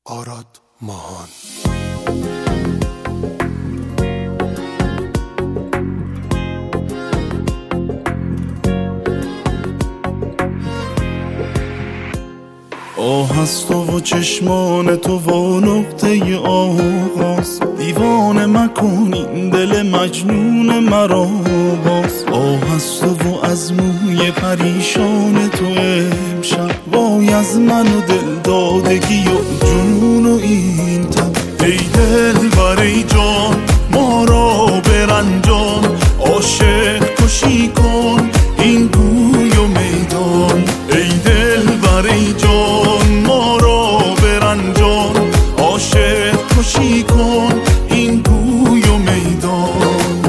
آراد ماهان. آه از تو و چشمان تو و نقطه آغاز، دیوانه مکن این دل مجنون مرا باز. آه از تو و از موی پریشان تو امشب، وای از من و دل دادگی و جنون و این تب. ای دل بری جان ما را برنجان، عاشق کشی کن این گوی و میدان. ای دل بری جان ما را برنجان، عاشق کشی کن این گوی و میدان.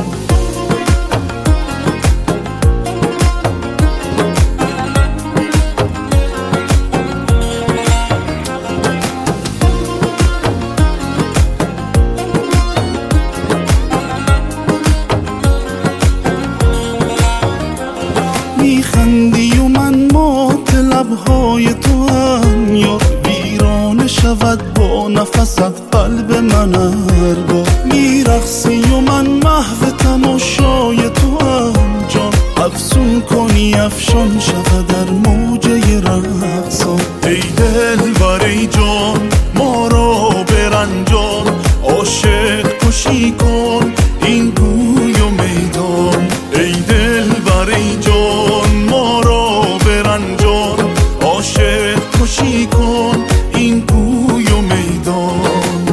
میخندی و من مات لبهای تو هم یاد، ویرانه شود با نفست قلب من هرگاه. میرقصی و من محو تماشای تو هم جان، افسون کنی افشان شود در موجه رقصان. ای دل بری جان ما را برنجان، عاشق کشی کن این گوی و میدان. ای دل بری جان ما را برنجان، عاشق کشی کن این گوی و میدان.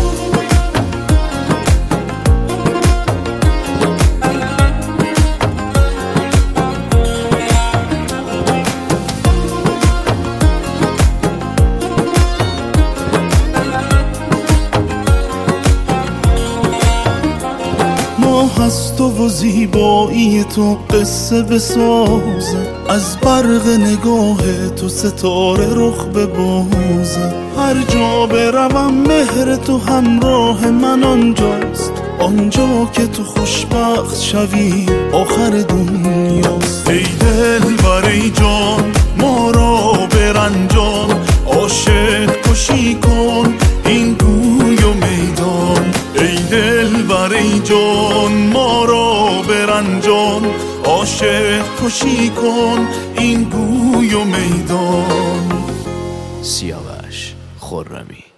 از تو و زیبایی تو قصه بسازه، از برق نگاه تو ستاره رخ ببازه. هر جا بروم مهر تو همراه من آنجاست، آنجا که تو خوشبخت شوی آخر دنیاست. ای دل بری جان ما را برنجان، عاشق کشی کن این گوی و میدان. ای دل بری جان ما را برنجان، عاشق کشی کن این گوی و میدان. سیاوش خرمی.